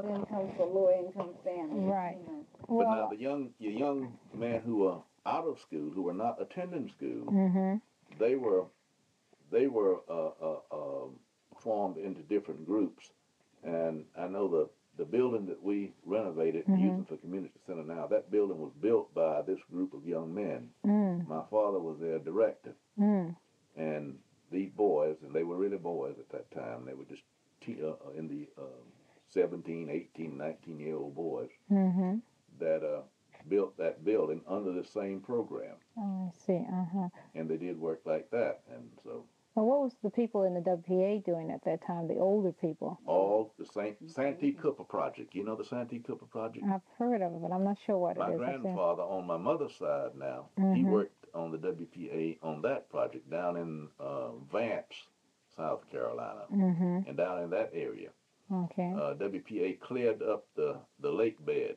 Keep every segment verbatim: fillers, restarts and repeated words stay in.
middle income for lower income families. Right. You know. But Well, now the young, the young men who were out of school, who were not attending school, hmm they were they were uh, uh, uh, formed into different groups. And I know the the building that we renovated and Mhm. using for community center now, that building was built by this group of young men. mm, My father was their director, mm, and these boys, and they were really boys at that time. They were just te- uh, uh, in the um, seventeen, eighteen, nineteen year old boys mm-hmm. that uh, built that building under the same program, Oh, I see. Uh-huh. and they did work like that. And so Well, what was the people in the W P A doing at that time, the older people? all the Saint Santee Cooper Project. You know the Santee Cooper Project? I've heard of it, but I'm not sure what My it is. I've seen- grandfather on my mother's side now, he Mhm. worked on the W P A on that project down in uh, Vance, South Carolina, Mhm. and down in that area. Okay. Uh, W P A cleared up the, the lake bed.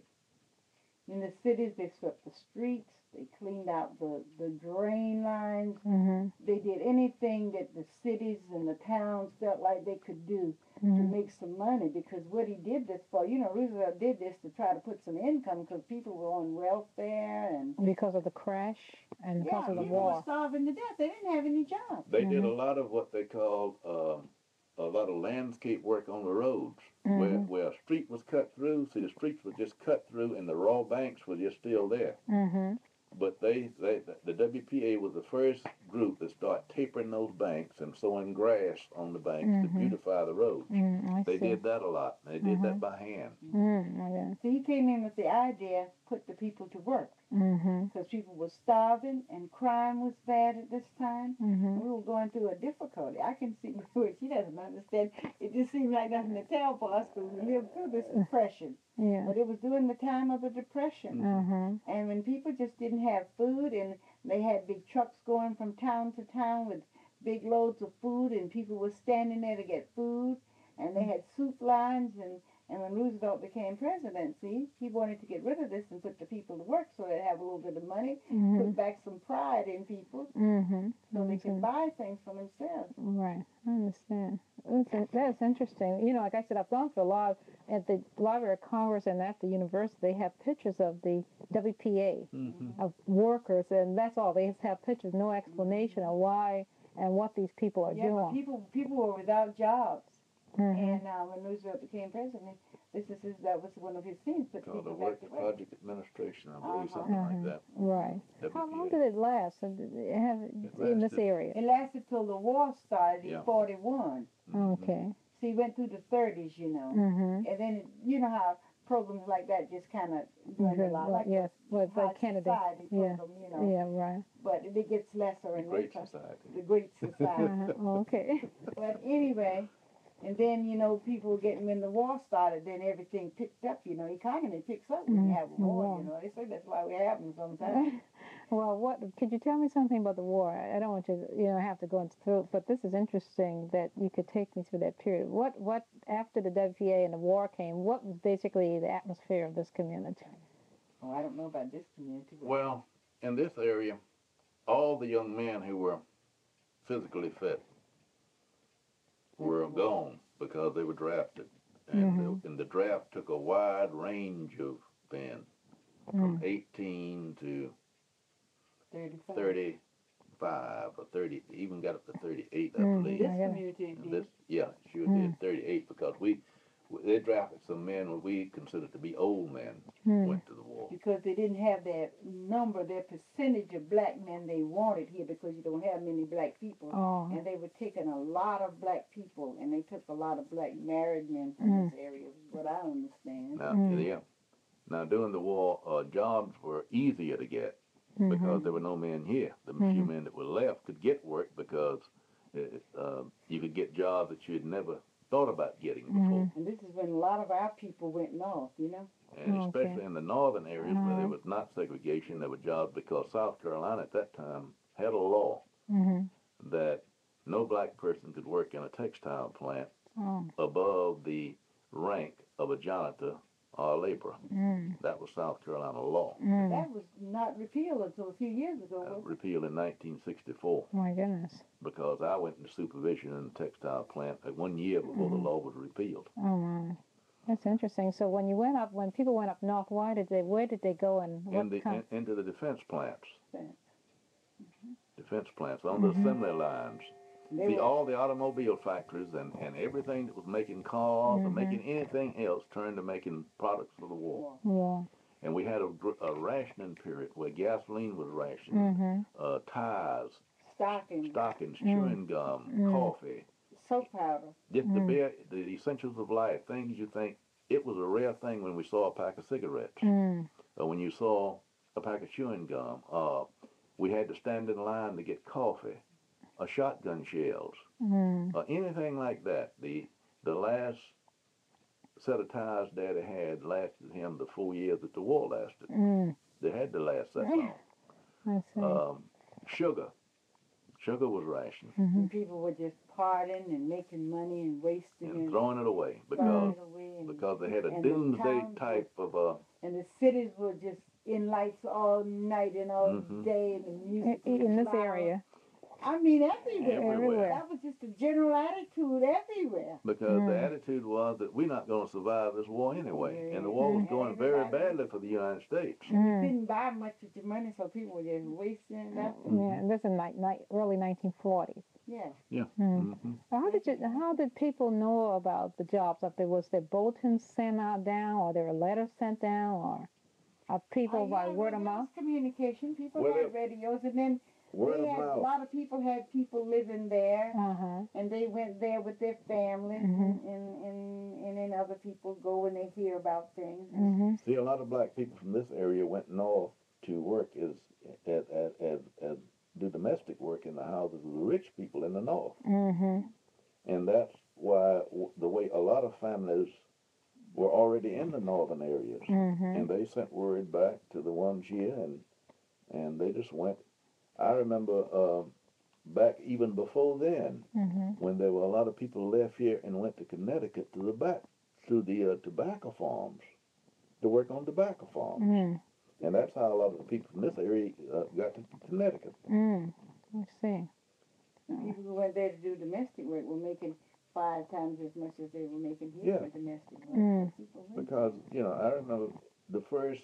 In the cities, they swept the streets. They cleaned out the, the drain lines. Mhm. They did anything that the cities and the towns felt like they could do to Mhm. make some money. Because what he did this for, you know, Roosevelt did this to try to put some income because people were on welfare and Because of the crash and because yeah, of the people were war. starving to death. They didn't have any jobs. They did a Mhm. lot of what they called um, a lot of landscape work on the roads, where Mhm. where a street was cut through. See, the streets were just cut through, and the raw banks were just still there. Mhm. But they, they, the W P A was the first group that started tapering those banks and sowing grass on the banks to Mhm. beautify the roads. Mm, I They see. did that a lot. They did Mhm. that by hand. Mm, okay. So he came in with the idea, put the people to work. Mhm. Because people were starving and crime was bad at this time. Mhm. We were going through a difficulty. I can see what she doesn't understand. It just seemed like nothing to tell for us because we lived through this depression. Yeah. But it was during the time of the depression. Mhm. And when people just didn't have food and they had big trucks going from town to town with big loads of food and people were standing there to get food and they had soup lines and and when Roosevelt became president, see, he wanted to get rid of this and put the people to work so they'd have a little bit of money, Mhm. put back some pride in people Mhm. so they Mhm. could buy things for themselves. Right, I understand. That's, that's interesting. You know, like I said, I've gone to a lot at the Library of Congress and at the university. They have pictures of the W P A Mm-hmm. of workers, and that's all. They just have pictures, no explanation of why and what these people are Yeah, but doing. people people were without jobs. Mhm. And uh, when Roosevelt became president, this is his, that was one of his things, put Called the people back Work to work. Project Administration, I believe, Uh-huh. something like Mhm. that. Right. How long W P A. did it last? uh, did it have- in this lasted- area? It lasted till the war started Yeah. in forty-one. Mhm. Okay. So he went through the thirties, you know. Mhm. And then, you know how programs like that just kind of dwindle out. Well, Like yes, the with High like Kennedy. Society Yeah. program, you know. Yeah. Right. But it gets lesser The and Great lesser. Society. The Great Society. Uh-huh. Okay. But anyway, and then, you know, people getting, when the war started, then everything picked up, you know. Economy picks up when you have a Mhm. war, War. you know. They say that's why we have them sometimes. Well, what could you tell me something about the war? I I don't want you to, you know, have to go into through it, but this is interesting that you could take me through that period. What, what after the W P A and the war came? What was basically the atmosphere of this community? Oh, I don't know about this community. But Well, in this area, all the young men who were physically fit were gone because they were drafted. And, Mhm. the, and the draft took a wide range of men, from eighteen to thirty-five. thirty-five or thirty, even got up to thirty-eight, I Mm. believe. This I get it. community And did. this, yeah, sure Mm. did, thirty-eight, because we, they drafted some men who we considered to be old men, Mm. went to the war. Because they didn't have that number, their percentage of black men they wanted here because you don't have many black people. Oh. And they were taking a lot of black people, and they took a lot of black married men from Mm. this area, is what I understand. Now, Mm. yeah. Now, during the war, uh, jobs were easier to get because Mhm. there were no men here. The few Mhm. men that were left could get work because it, uh, you could get jobs that you'd never thought about getting before. And this is when a lot of our people went north, you know. And Okay. especially in the northern areas where there Uh-huh. was not segregation, there were jobs because South Carolina at that time had a law Mhm. that no black person could work in a textile plant Oh. above the rank of a janitor or a laborer. Mm. That was South Carolina law, Mm. That was not repealed until a few years ago. uh, was it? repealed in nineteen sixty-four. My goodness. Because I went into supervision in the textile plant uh, one year before the law was repealed. Oh my. That's interesting. So when you went up, when people went up north, why did they? Where did they go, and what In the, kind? in, into the defense plants. Defense. Defense plants on the Mhm. assembly lines. They See, were, all the automobile factories and, and everything that was making cars or Mhm. making anything else turned to making products for the war. Yeah. And we had a, gr- a rationing period where gasoline was rationed, Mhm. uh, tires, stocking, stockings, Mm. chewing gum, Mm. coffee, soap powder. just the Mm. bare, the essentials of life, things you think. It was a rare thing when we saw a pack of cigarettes, Mm. or when you saw a pack of chewing gum. Uh, we had to stand in line to get coffee, or shotgun shells, Mm. or anything like that. The the last set of tires Daddy had lasted him the four years that the war lasted. Mm. They had to last that long. I see. Um, sugar, sugar was rationed Mhm. And people were just partying and making money and wasting and it, throwing it away throwing because it away. And, because they had a and the doomsday towns type of uh, and the cities were just in lights all night and all Mhm. day, and the I- music was in this loud. area, I mean, everywhere. Everywhere. That was just a general attitude everywhere. because the Mm. attitude was that we're not going to survive this war anyway, and the war was Mm. going very Everybody- badly for the United States. You Mm. couldn't buy much with your money, so people were just wasting it up. yeah, this is like ni- early nineteen forties. Yeah. Yeah. Mm. hmm How did you? How did people know about the jobs up there? Was there bulletins sent out down, or there were letters sent down, or are people Uh, by yeah, word well, of there mouth? was communication. People Well, had it- radios, and then Word they of had, a mouth. lot of people had people living there, Uh huh. and they went there with their families, Mhm. and, and, and, and then other people go and they hear about things. Mhm. See, a lot of black people from this area went north to work as as as as, as do domestic work in the houses of the rich people in the north, Mhm. and that's why w- the way a lot of families were already in the northern areas, Mhm. and they sent word back to the ones here, and and they just went. I remember um, back even before then, Mhm. when there were a lot of people left here and went to Connecticut to the back to the uh, tobacco farms to work on tobacco farms. Mm. And that's how a lot of the people from this area uh, got to Connecticut. Mm. I see. And people who went there to do domestic work were making five times as much as they were making here Yeah. for domestic work. Mm. People went Because, you know, I remember the first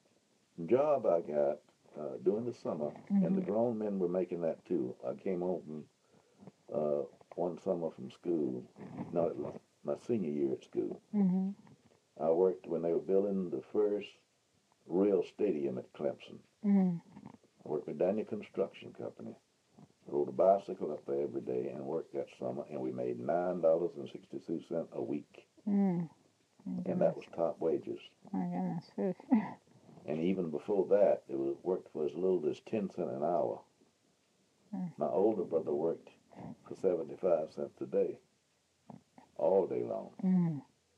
job I got uh, during the summer, and the Mhm. grown men were making that too. I came home from, uh, one summer from school, no, it was my senior year at school. Mhm. I worked when they were building the first real stadium at Clemson. Mm. I worked with Daniel Construction Company. Rode a bicycle up there every day and worked that summer, and we made nine dollars and sixty-two cents a week, Mm. and that was top wages. My goodness. Oof. And even before that, it was worked for as little as ten cents an hour. Mm. My older brother worked for seventy-five cents a day, all day long. Mm.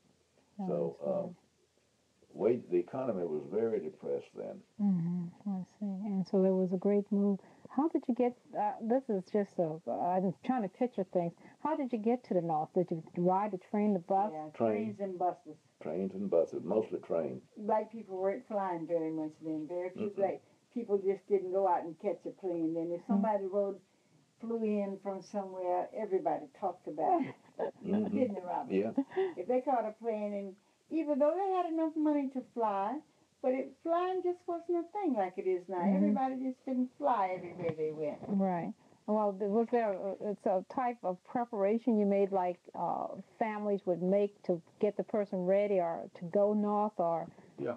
So, uh, wage, the economy was very depressed then. Mhm. I see. And so there was a great move. How did you get? Uh, this is just a. I'm trying to picture things. How did you get to the north? Did you ride the train, the bus? Yeah, Train. trains and buses. Trains and buses, mostly trains. Black people weren't flying very much then. Very few Mm-mm. black people just didn't go out and catch a plane. Then if somebody rode, flew in from somewhere, everybody talked about it. Mhm. Didn't they, Robert? Yeah. If they caught a plane, and even though they had enough money to fly, but it, flying just wasn't a thing like it is now. Mhm. Everybody just didn't fly everywhere they went. Right. Well, th- was there a, it's a type of preparation you made, like uh, families would make to get the person ready, or to go north, or?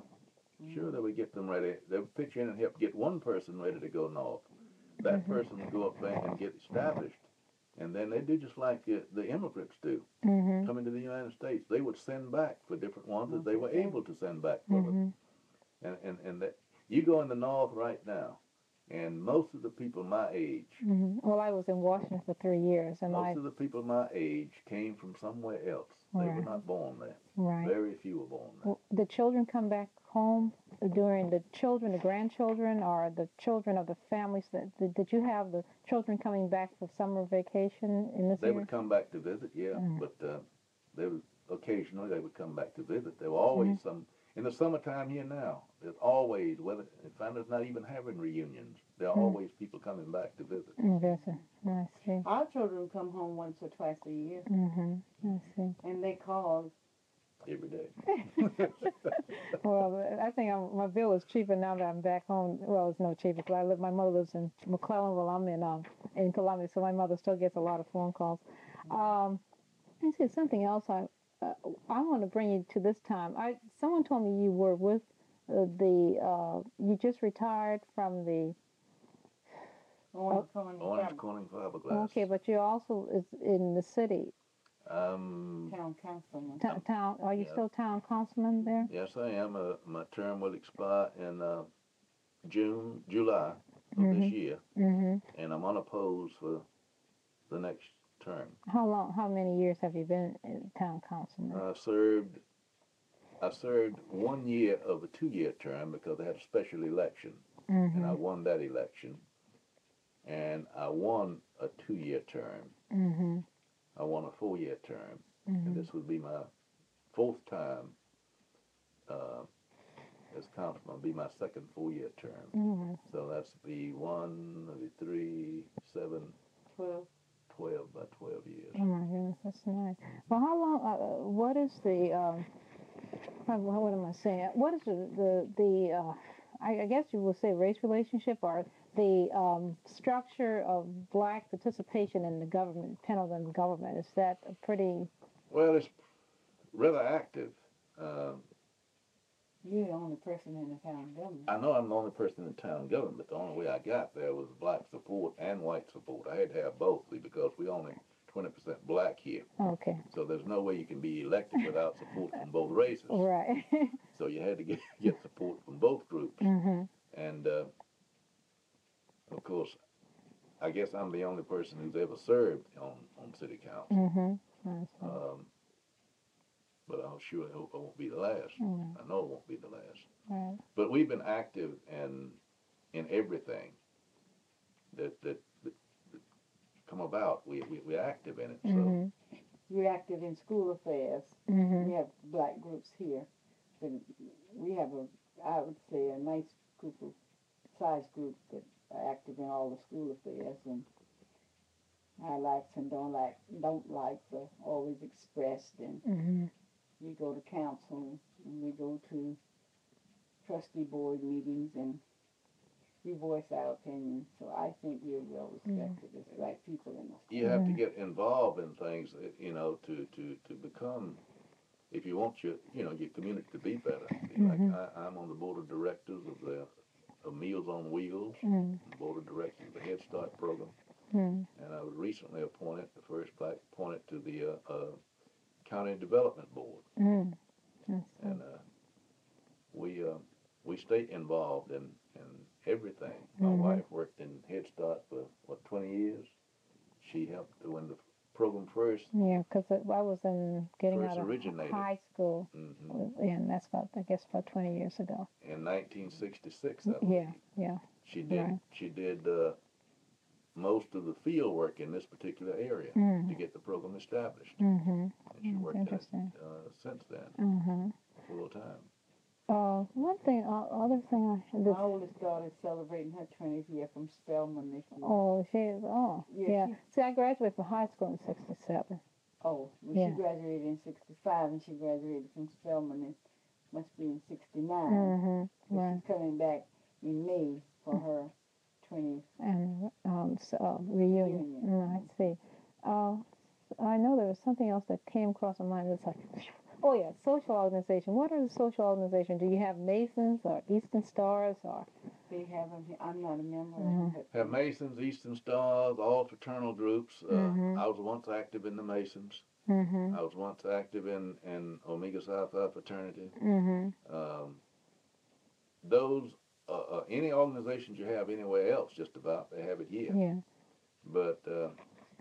Sure, they would get them ready. They would pitch in and help get one person ready to go north. That Mhm. person would go up there and get established. And then they do just like uh, the immigrants do, Mhm. coming to the United States. They would send back for different ones that they were Okay. able to send back for them. Mhm. And, and, and that, you go in the north right now, and most of the people my age, Mhm. Well, I was in Washington for three years, and most I. of the people my age came from somewhere else. They were Right. not born there. Right. Very few were born there. Well, the children come back home during the children, the grandchildren, or the children of the families that did, did you have the children coming back for summer vacation in this They area? would come back to visit, yeah, Mm. but uh, they would occasionally they would come back to visit. There were always Mm-hmm. some in the summertime here now. There's always whether and families not even having reunions. There are Mm. always people coming back to visit. Mm, that's a, I see. Our children come home once or twice a year, Mhm. I see. and they call Every every day. Well, I think I'm, my bill is cheaper now that I'm back home. Well, it's no cheaper because I live. My mother lives in McClellanville. I'm in um in Columbia, so my mother still gets a lot of phone calls. Um, I said something else. I uh, I want to bring you to this time. I someone told me you were with uh, the uh, you just retired from the Orange Corning Orange Fiber- Corning Fiberglass. okay, but you also is in the city Um, Town Councilman. t- town. Are you Yeah. still town councilman there? yes, I am. Uh, my term will expire in uh, June, July of Mhm. this year, Mm-hmm. and I'm unopposed for the next term. How long? How many years have you been in town councilman? I served. I served one year of a two-year term because I had a special election, and I Mm-hmm. won that election. And I won a two-year term. Mm-hmm. I won a four-year term, Mm-hmm. and this would be my fourth time uh, as councilman. It'll be my second four-year term. Mm-hmm. So that's be one, that'd be three, seven, Twelve. twelve, about twelve years. Oh my goodness, that's nice. Well, how long? Uh, uh, what is the? Um, what, what am I saying? What is the the, the uh, I, I guess you will say race relationship or the um, structure of black participation in the government, Pendleton government. Is that a pretty? Well, it's rather active. Um, You're the only person in the town government. I know I'm the only person in town government, but the only way I got there was black support and white support. I had to have both because we only twenty percent black here. Okay. So there's no way you can be elected without support from both races. Right. So you had to get, get support from both groups. mm-hmm. And uh, of course, I guess I'm the only person who's ever served on, on city council. Mm-hmm. Nice. Um, but I'm sure I hope I won't be the last. Mm, I know it won't be the last. right. But we've been active in in everything that that, that, that come about. We, we we're active in it. So Mm-hmm. You're active in school affairs. Mm-hmm. We have black groups here. But we have a, I would say, a nice group of size group that are active in all the school affairs, and our likes and don't like don't likes are always expressed, and Mm-hmm. we go to council and we go to trustee board meetings and we voice our opinions. So I think we're well respected as black people in this. you have to get involved in things, that, you know, to, to, to become, if you want your, you know, your community to be better. Like Mhm. I, I'm on the board of directors of the of Meals on Wheels, Mm-hmm. the board of directors of the Head Start program, Mm-hmm. and I was recently appointed, the first black appointed to the uh, uh, county development board, Mm-hmm. That's and uh, we uh, we stay involved in, in everything. My Mhm. wife worked in Head Start for what twenty years. She helped when the program first. Yeah, because I was in getting First out of originated. high school, hmm and that's about, I guess, about twenty years ago. In nineteen sixty-six, I believe. Yeah, yeah. She did. Right. She did uh, most of the field work in this particular area Mm. to get the program established, Mm-hmm. and she Mm, worked in it interesting. uh, since then, Mm-hmm. full time. Uh, one thing, uh, other thing I this, My oldest daughter is celebrating her twentieth year from Spelman this year. oh, she is, oh, Yeah, yeah. she- See, I graduated from high school in sixty-seven. Oh, well, Yeah. she graduated in sixty-five and she graduated from Spelman in, must be in sixty-nine. Mm-hmm. But Right. she's coming back in May for her twentieth. And um, so, uh, reunion. Reunion. Mm, I see. Uh, I know there was something else that came across my mind. It's like, oh yeah, social organization. What are the social organizations? Do you have Masons or Eastern Stars or? They have them here. I'm not a member of Mhm. them. But Have Masons, Eastern Stars, all fraternal groups. Uh, Mhm. I was once active in the Masons. Mm-hmm. I was once active in, in Omega Psi Phi fraternity. Mm-hmm. Um, those, uh, uh, any organizations you have anywhere else, just about, they have it here. Yeah. But uh,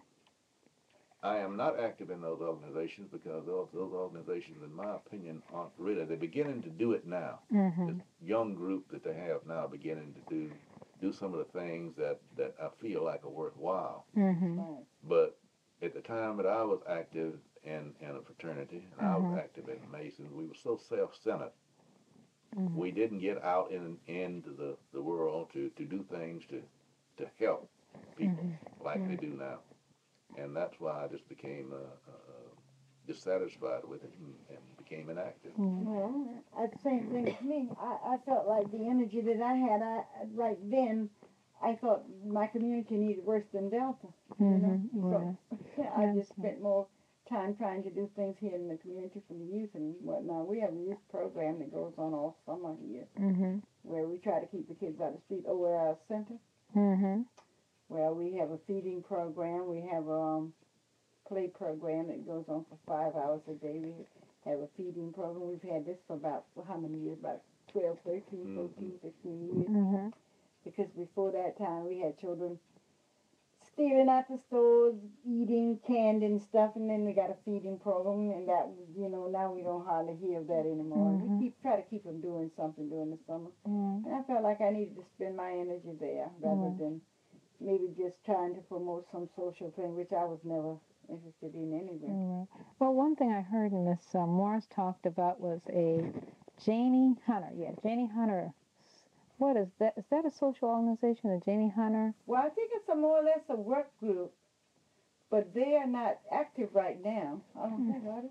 I am not active in those organizations because those, those organizations, in my opinion, aren't really. They're beginning to do it now. Mm-hmm. This young group that they have now beginning to do do some of the things that, that I feel like are worthwhile. Mm-hmm. right. But at the time that I was active in, in a fraternity, and I Mhm. was active in Masons, we were so self-centered. Mhm. We didn't get out in, into the, the world to, to do things to, to help people Mhm. like they do now. And that's why I just became uh, uh, dissatisfied with it and, and became inactive. Mm. Well, that's the same thing with me. I, I felt like the energy that I had, I right then, I thought my community needed worse than Delta. You know, Mhm, right. so I Yes. just spent more time trying to do things here in the community for the youth and whatnot. We have a youth program that goes on all summer here, Mhm. where we try to keep the kids out of the street over at our center. Mhm. Well, we have a feeding program. We have a um, play program that goes on for five hours a day. We have a feeding program. We've had this for about, well, how many years? About twelve, thirteen, Mhm. fourteen, fifteen years. Mhm. Because before that time, we had children stealing out the stores, eating canned and stuff, and then we got a feeding program, and that, was, you know, now we don't hardly hear of that anymore. And Mhm. we keep try to keep them doing something during the summer. Mhm. And I felt like I needed to spend my energy there rather Mhm. than maybe just trying to promote some social thing, which I was never interested in anyway. Mhm. Well, one thing I heard Miss uh, Morris talked about was a Janie Hunter. Yeah, Janie Hunter. What is that? Is that a social organization, a Janie Hunter? Well, I think it's a more or less a work group, but they are not active right now. I don't think, are they?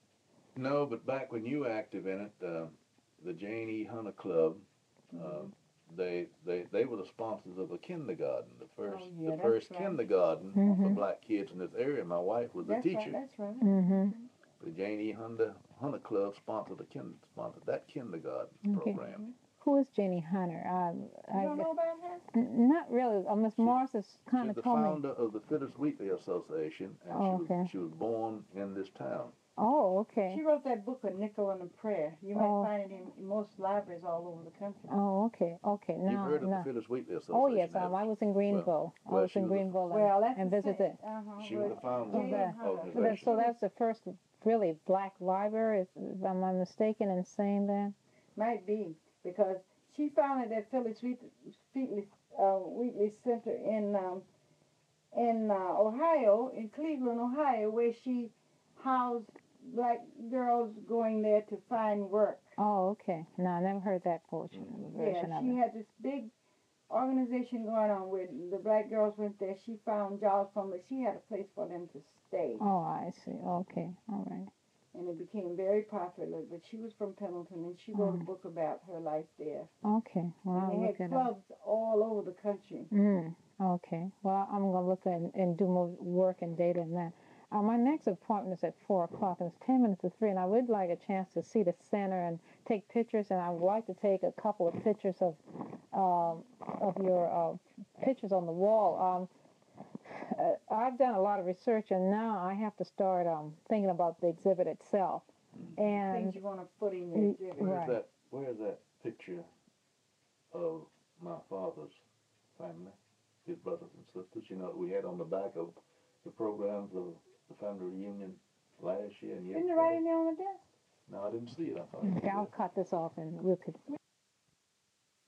No, but back when you were active in it, uh, the Jane E. Hunter Club, uh, Mhm. they, they they were the sponsors of a kindergarten, the first Oh, yeah, the that's first right. kindergarten for Mhm. black kids in this area. My wife was a That's teacher. right, that's right. Mhm. The Jane E. Hunter Hunter Club sponsored the kin sponsored that kindergarten Okay. program. Who is Janie Hunter? Um, You I, don't know about her? n- not really. Uh, Miss She- Morris has kind She's of the told me. founder of the Phyllis Wheatley Association, and Oh, she was okay. she was born in this town. Oh, okay. She wrote that book, A Nickel and a Prayer. You might Oh. find it in, in most libraries all over the country. Oh, okay. Okay. You've Now, heard of now. the Phyllis Wheatley Association? Oh yes, um, haven't I you? was in Greenville. I well, was she in was a- Greenville and, Well, that's and the visited. same. Uh-huh. She was the founder Oh, of that- the So, organization. that, so that's the first really black library. Is, if I'm not mistaken in saying that. Might be, because she founded that Phyllis Wheatley, Wheatley, uh, Wheatley Center in um, in uh, Ohio, in Cleveland, Ohio, where she housed black girls going there to find work. Oh, okay. No, I never heard that portion Mhm. Yeah, version of she it. had this big organization going on where the black girls went there. She found jobs for them, but she had a place for them to stay. Oh, I see. Okay. All right. And it became very popular. But she was from Pendleton, and she wrote a Mm. book about her life there. Okay. Well, and I'll they look had it up. clubs all over the country. Mm. Okay. Well, I'm gonna look at and do more work and data in that. Uh, my next appointment is at four o'clock, and it's ten minutes to three, and I would like a chance to see the center and take pictures, and I would like to take a couple of pictures of um, of your uh, pictures on the wall. Um, uh, I've done a lot of research, and now I have to start um, thinking about the exhibit itself. And Things you want to put in your y- exhibit. Where's right. that? Where's that picture of my father's family, his brothers and sisters? You know, we had on the back of the programs of the family reunion last year and year Isn't it before. right in there on the desk? No, I didn't see it. I thought. Okay, I'll cut this off and we'll pick.